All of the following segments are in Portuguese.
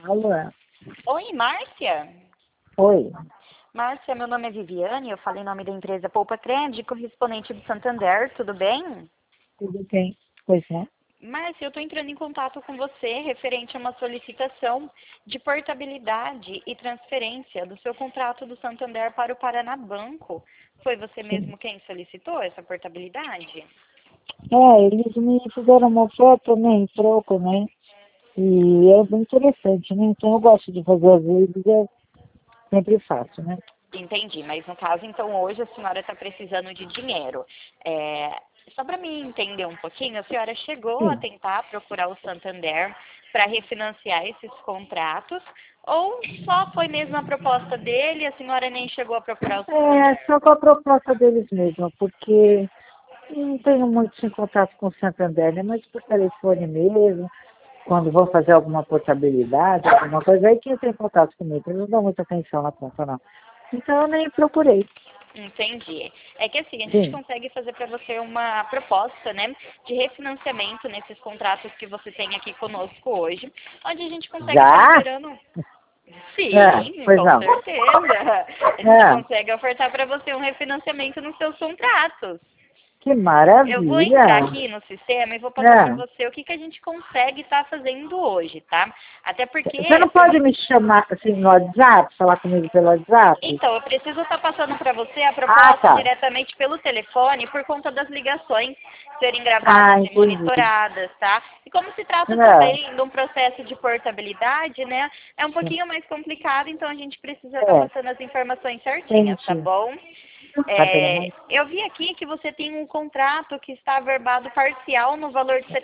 Alô? Oi, Márcia. Oi, Márcia, meu nome é Viviane, eu falo em nome da empresa Poupa Crédito, correspondente do Santander, tudo bem? tudo bem? Pois é. Márcia, eu estou entrando em contato com você referente a uma solicitação de portabilidade e transferência do seu contrato do Santander para o Paraná Banco. Foi você Sim. mesmo quem solicitou essa portabilidade? Eles me fizeram uma oferta, né, em troca, né? E é bem interessante, né? Então eu gosto de fazer às vezes, é sempre fácil, né? Entendi, mas no caso, então, hoje a senhora está precisando de dinheiro. Só para me entender um pouquinho, a senhora chegou a Sim. tentar procurar o Santander para refinanciar esses contratos ou só foi mesmo a proposta dele e a senhora nem chegou a procurar o É, Santander? só com a proposta deles mesmo, porque não tenho muito em contato com o Santander, né? Mas por telefone mesmo, quando vou fazer alguma portabilidade, alguma coisa, aí que entra em contato comigo. Eu não dou muita atenção na conta, não. Então eu nem procurei. Entendi. É que assim, a gente Sim. consegue fazer para você uma proposta, né, de refinanciamento nesses contratos que você tem aqui conosco hoje, onde a gente consegue estar Já? liberando. É, Sim, pois com não. certeza. A gente É, consegue ofertar para você um refinanciamento nos seus contratos. que Eu vou entrar maravilha. aqui no sistema e vou passar para É. você o que a gente consegue estar fazendo hoje, tá? Até porque, Você não por pode me chamar assim no WhatsApp, falar comigo pelo WhatsApp? então, eu preciso estar passando para você a Ah, proposta tá. diretamente pelo telefone por conta das ligações serem gravadas Ah, e entendi. monitoradas, tá? E como se trata É, também de um processo de portabilidade, né? É um pouquinho mais complicado, então a gente precisa estar é, passando as informações certinhas, tá entendi. bom? Tá pegando mais? Eu vi aqui que você tem um contrato que está averbado parcial no valor de R$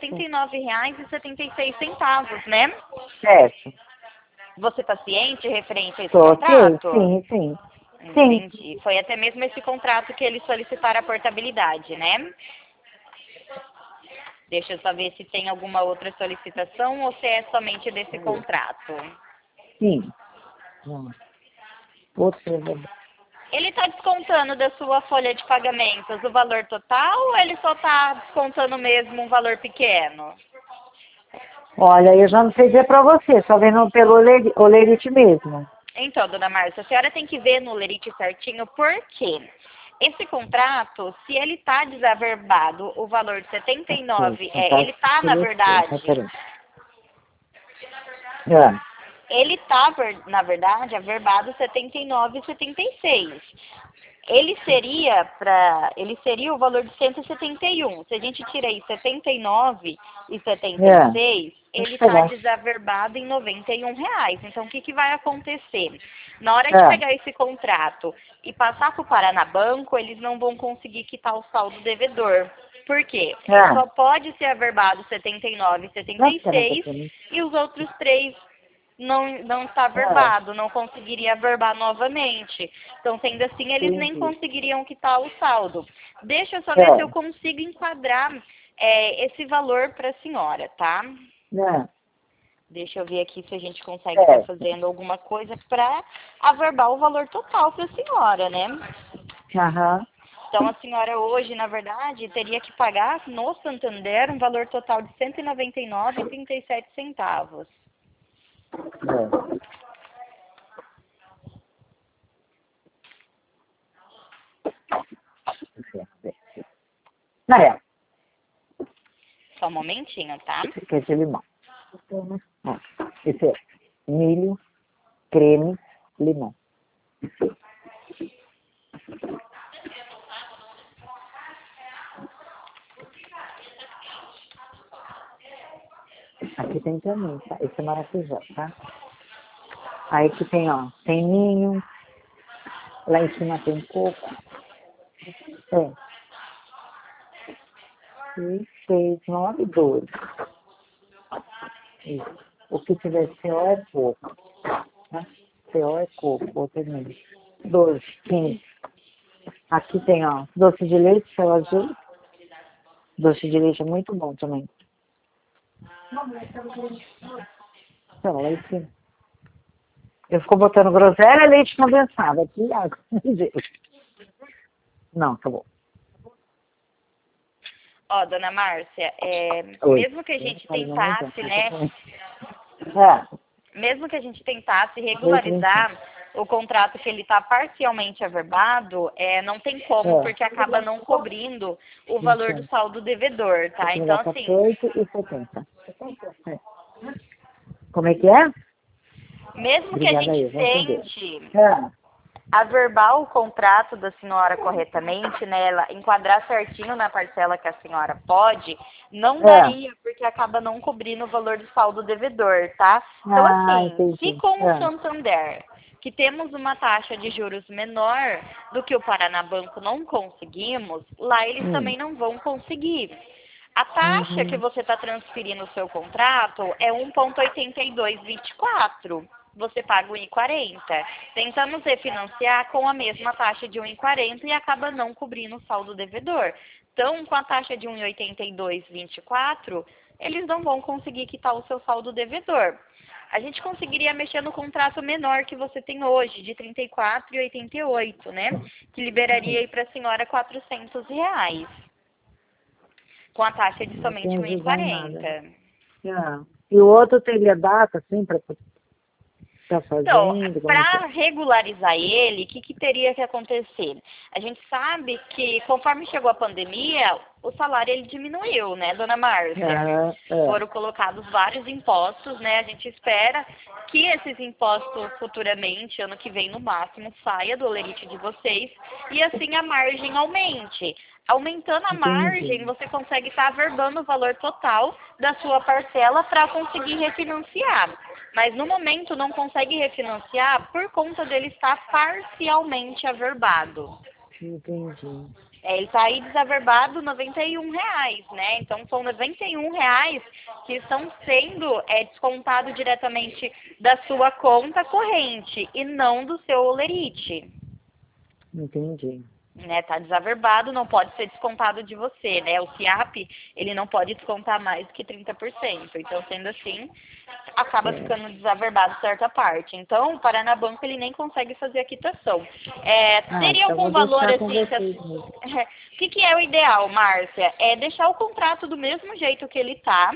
79,76, né? Certo. Você está ciente referente a esse Tô ok? contrato? Sim, sim. Sim. Entendi. Foi até mesmo esse contrato que eles solicitaram a portabilidade, né? Deixa eu só ver se tem alguma outra solicitação ou se é somente desse contrato. Sim. Não. Outro servidor. Ele está descontando da sua folha de pagamentos o valor total ou ele só está descontando mesmo um valor pequeno? Olha, eu já não sei dizer pra você, só vendo pelo Olerite mesmo. Então, dona Márcia, a senhora tem que ver no lerite certinho por quê? Esse contrato, se ele está desaverbado, o valor de Foi, 79, ele contato está, na pelo verdade, referente. É. ele está, na verdade, averbado 79,76. Ele seria o valor de 171. Se a gente tira aí 79 e É. 76, Deixa ele eu está pegar. desaverbado em R$ 91. Então, o que vai acontecer? Na hora de É. pegar esse contrato e passar para o Paraná Banco, eles não vão conseguir quitar o saldo devedor. Por quê? É. Só pode ser averbado 79 e Não quero essa 76 pra mim. e os outros três não está É. verbado, não conseguiria verbar novamente. Então, sendo assim, eles nem Entendi. conseguiriam quitar o saldo. Deixa eu só ver se eu É. consigo enquadrar esse valor para a senhora, tá? É. Deixa eu ver aqui se a gente consegue estar É. fazendo alguma coisa para averbar o valor total para a senhora, né? Aham. Então, a senhora hoje, na verdade, teria que pagar no Santander um valor total de R$ 199,37. É. Não é. Só um momentinho, tá? Esse aqui é de limão. Ó, esse é milho, creme, limão. Aqui tem também, tá? Esse é maracujá, tá? Aí aqui tem, ó, tem ninho, lá em cima tem coco. É. 6, 6, 9, 12. Isso. O que tiver CO é pouco, né? CO é coco, outro é milho. 12, 15. Aqui tem, ó, doce de leite, céu azul. Doce de leite é muito bom também. Então, lá em cima. Eu fico botando groselha, leite condensado. Aqui, água. Não, tá bom. Ó, dona Márcia, Oi. mesmo que a gente Falei, não vou tentasse, entender. né, É. mesmo que a gente tentasse regularizar o contrato que ele está parcialmente averbado, não tem como, porque acaba não cobrindo o valor do saldo devedor, tá? Então, assim... 14,70. Como é que é? Mesmo que a Obrigada aí, gente vou entender. tente Ah, averbar o contrato da senhora corretamente, né, ela enquadrar certinho na parcela que a senhora pode, não daria, porque acaba não cobrindo o valor do saldo devedor, tá? Então, assim, se entendi. com o Santander, que temos uma taxa de juros menor do que o Paranabanco, não conseguimos, lá eles também não vão conseguir. A taxa que você está transferindo no seu contrato é 1,8224. Você paga 1,40. Tentamos refinanciar com a mesma taxa de 1,40 e acaba não cobrindo o saldo devedor. Então, com a taxa de 1,8224, eles não vão conseguir quitar o seu saldo devedor. A gente conseguiria mexer no contrato menor que você tem hoje, de R$ 34,88, né? Que liberaria aí para a senhora R$ 400, com a taxa de Não somente tem R$ ajudar em nada. 1,40. E o outro teria data, assim, para estar Então, fazendo? Como é que é? para regularizar ele, o que teria que acontecer? A gente sabe que conforme chegou a pandemia, o salário ele diminuiu, né, dona Márcia? Foram colocados vários impostos, né? A gente espera que esses impostos futuramente, ano que vem no máximo, saia do olerite de vocês e assim a margem aumente. Aumentando a margem, você consegue estar averbando o valor total da sua parcela para conseguir refinanciar. Mas no momento não consegue refinanciar por conta dele estar parcialmente averbado. Entendi. Ele está aí desaverbado R$ 91, né? Então são R$ 91 que estão sendo descontados diretamente da sua conta corrente e não do seu olerite. Entendi. Né, tá desaverbado, não pode ser descontado de você, né? O SIAP, ele não pode descontar mais que 30%. Então, sendo assim, acaba ficando desaverbado certa parte. Então, o Paranabanco, ele nem consegue fazer a quitação. Teria Então algum vou valor deixar com assim... vocês mesmo. O que é o ideal, Márcia? É deixar o contrato do mesmo jeito que ele tá.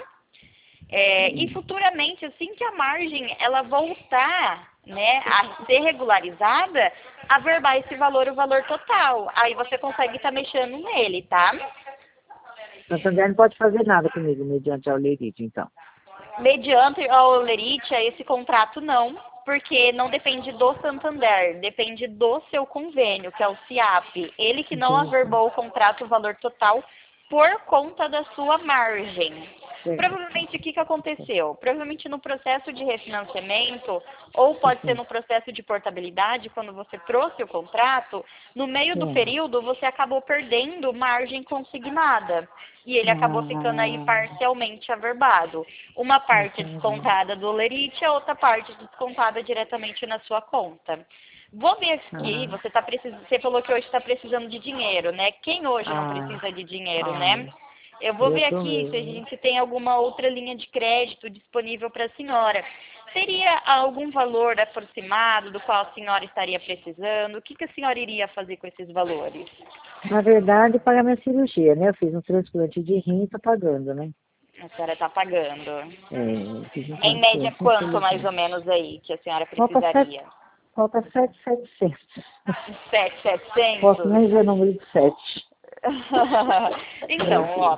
E futuramente, assim que a margem ela voltar, né, a ser regularizada, averbar esse valor, o valor total. Aí você consegue estar mexendo nele, tá? Santander não pode fazer nada comigo mediante a Olerite, então. Mediante a olerite, esse contrato não, porque não depende do Santander, depende do seu convênio, que é o SIAP. Ele que não averbou o contrato, o valor total, por conta da sua margem. Provavelmente, o que aconteceu? Provavelmente no processo de refinanciamento, ou pode ser no processo de portabilidade, quando você trouxe o contrato, no meio do período você acabou perdendo margem consignada. E ele acabou ficando aí parcialmente averbado. Uma parte descontada do olerite, a outra parte descontada diretamente na sua conta. Vou ver aqui, você falou que hoje está precisando de dinheiro, né? Quem hoje não precisa de dinheiro, né? Eu vou ver aqui se a gente tem alguma outra linha de crédito disponível para a senhora. Teria algum valor aproximado do qual a senhora estaria precisando? O que a senhora iria fazer com esses valores? Na verdade, pagar minha cirurgia, né? Eu fiz um transplante de rim e tô pagando, né? A senhora está pagando. Fiz um Em média, transplante, quanto mais infelizmente. ou menos aí que a senhora Falta precisaria? Falta 7,700. 7.700? Posso nem ver o número de 7. Então, ó,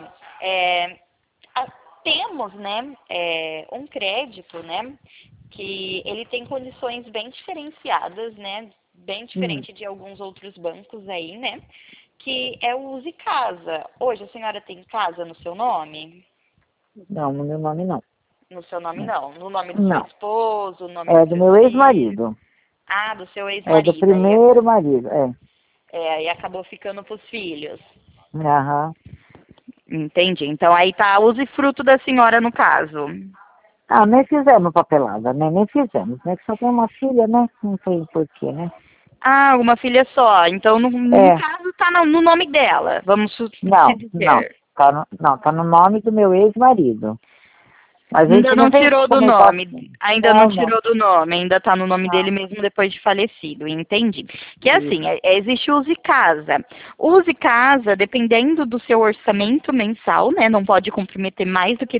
temos, né, um crédito, né, que ele tem condições bem diferenciadas, né, bem diferente de alguns outros bancos aí, né, que é o Use Casa. Hoje a senhora tem casa no seu nome? Não, no meu nome não. No seu nome não. No nome do seu esposo, no nome É do do seu meu filho? ex-marido. Ah, do seu ex-marido. É do primeiro marido, Aí acabou ficando pros filhos. Aham. Entendi. Então aí tá usufruto da senhora no caso. Nem fizemos papelada, né? Nem fizemos, né? Que só tem uma filha, né? Não tem porquê, né? Ah, uma filha só. Então, no caso, tá no nome dela, vamos se Não, dizer. tá no nome do meu ex-marido. Mas a Ainda gente não não tem que tirou do começar nome. assim. Ainda não Não, não. tirou do nome. Ainda está no nome dele Ah, mesmo depois de falecido. Entendi. Que é isso. assim, existe o Use Casa. O Use Casa, dependendo do seu orçamento mensal, né? Não pode comprometer mais do que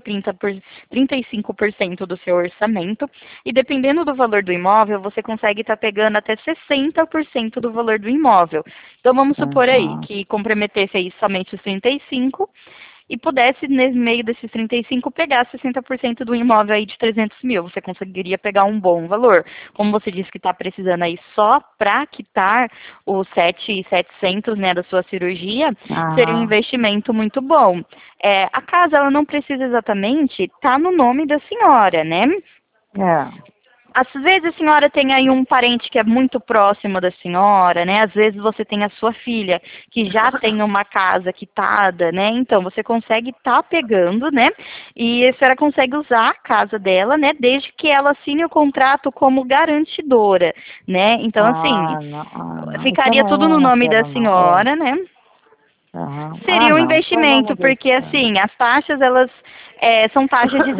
35% do seu orçamento. E dependendo do valor do imóvel, você consegue estar pegando até 60% do valor do imóvel. Então vamos supor aí Uhum. que comprometesse aí somente os 35 e pudesse, no meio desses 35, pegar 60% do imóvel aí de 300 mil. Você conseguiria pegar um bom valor. Como você disse que está precisando aí só para quitar os 7.700, né, da sua cirurgia, seria um Aham. investimento muito bom. A casa, ela não precisa exatamente estar no nome da senhora, né? É. Às vezes a senhora tem aí um parente que é muito próximo da senhora, né? Às vezes você tem a sua filha que já tem uma casa quitada, né? Então você consegue estar pegando, né? E a senhora consegue usar a casa dela, né? Desde que ela assine o contrato como garantidora, né? Então assim, Não. Isso ficaria tudo no eu não nome da quero, não. É. senhora, né? Aham. Ah, Seria um não. Então investimento, vamos porque deixar. assim, as taxas, elas são taxas de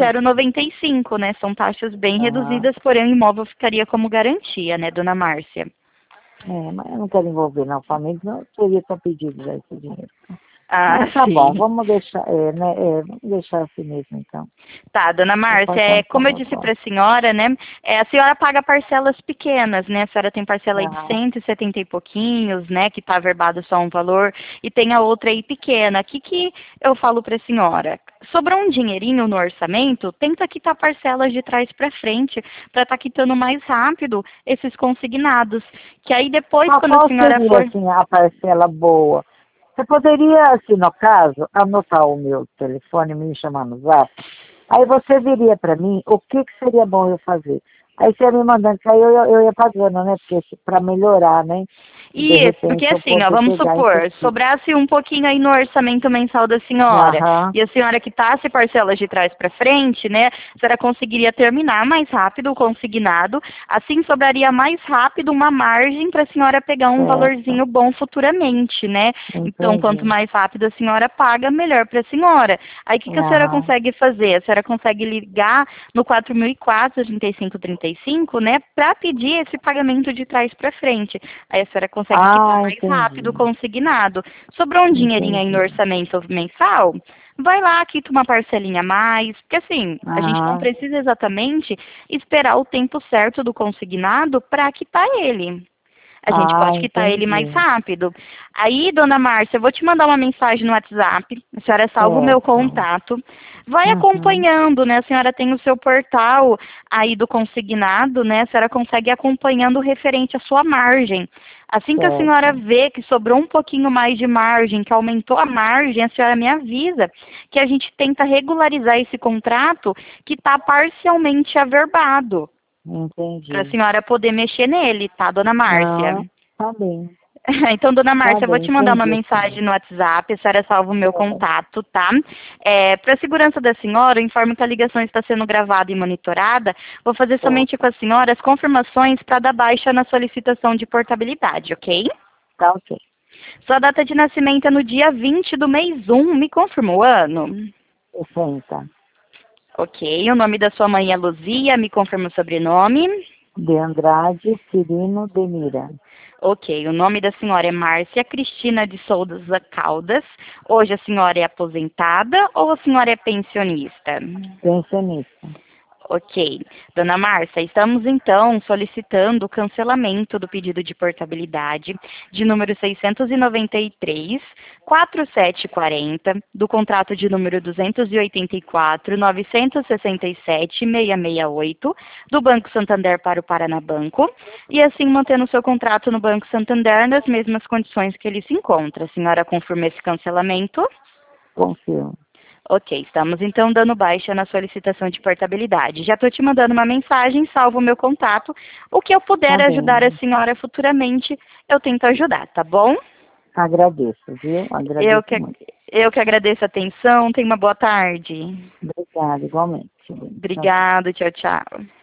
0,95, né? São taxas bem Aham. reduzidas, porém o imóvel ficaria como garantia, né, dona Márcia? É, mas eu não quero envolver não, família, não teria tão pedido já esse dinheiro. Ah, Mas tá bom, sim. vamos deixar, né, vamos deixar assim mesmo então. Tá, dona Vou Márcia, passar como eu então disse agora. para a senhora, né, a senhora paga parcelas pequenas, né, a senhora tem parcela aí de Aham. 170 e pouquinhos, né, que está averbado só um valor, e tem a outra aí pequena. O que eu falo para a senhora? Sobrou um dinheirinho no orçamento, tenta quitar parcelas de trás para frente, para estar quitando mais rápido esses consignados, que aí depois, quando a Qual senhora seria for... assim a parcela boa? Você poderia, assim, no caso, anotar o meu telefone, me chamar no Zap? Aí você viria para mim o que, que seria bom eu fazer. Aí você ia me mandando, que aí eu ia pagando, né? Porque para melhorar, né? E de Isso, porque repente eu assim, ó, poder vamos pegar isso supor, aqui. sobrasse um pouquinho aí no orçamento mensal da senhora, Aham, e a senhora quitasse parcelas de trás para frente, né, a senhora conseguiria terminar mais rápido o consignado, assim sobraria mais rápido uma margem para a senhora pegar um certo. valorzinho bom futuramente, né? Então, quanto Entendi. mais rápido a senhora paga, melhor para a senhora. Aí, o que a senhora Aham. consegue fazer? A senhora consegue ligar no 4004, 3535, né, para pedir esse pagamento de trás para frente. Aí a senhora consegue quitar Ah, mais rápido o entendi. consignado. Sobrou um dinheirinho aí no Entendi. orçamento mensal? Vai lá, quita uma parcelinha a mais, porque assim, a gente não Aham. precisa exatamente esperar o tempo certo do consignado para quitar ele. A gente Ah, pode quitar ele mais entendi. rápido. Aí, dona Márcia, eu vou te mandar uma mensagem no WhatsApp. A senhora salva o meu Certo. contato. Vai Uhum. acompanhando, né? A senhora tem o seu portal aí do consignado, né? A senhora consegue ir acompanhando o referente à sua margem. Assim que a senhora Certo. vê que sobrou um pouquinho mais de margem, que aumentou a margem, a senhora me avisa que a gente tenta regularizar esse contrato que está parcialmente averbado para a Entendi. senhora poder mexer nele, tá, dona Márcia? Não, tá bem. Então, dona Tá Márcia, eu vou bem, te mandar uma entendi, sim. mensagem no WhatsApp, a senhora salva o meu Certo. contato, tá? Para a segurança da senhora, eu informo que a ligação está sendo gravada e monitorada. Vou fazer somente Certo. com a senhora as confirmações para dar baixa na solicitação de portabilidade, ok? Tá ok. Sua data de nascimento é no dia 20 do mês 1, me confirma o ano? 60. Ok, o nome da sua mãe é Luzia, me confirma o sobrenome? De Andrade Cirino de Mira. Ok, o nome da senhora é Márcia Cristina de Souza Caldas. Hoje a senhora é aposentada ou a senhora é pensionista? Pensionista. Ok. Dona Márcia, estamos então solicitando o cancelamento do pedido de portabilidade de número 693, 4740, do contrato de número 284, 967, 668, do Banco Santander para o Paranabanco, e assim mantendo o seu contrato no Banco Santander nas mesmas condições que ele se encontra. A senhora confirma esse cancelamento? Confirmo. Ok, estamos então dando baixa na solicitação de portabilidade. Já estou te mandando uma mensagem, salvo o meu contato. O que eu Tá puder ajudar a bem. senhora futuramente, eu tento ajudar, tá bom? Agradeço, viu? Eu Agradeço que, muito. eu que agradeço a atenção. Tenha uma boa tarde. Obrigada, igualmente. Tchau, tchau. Obrigada, tchau, tchau.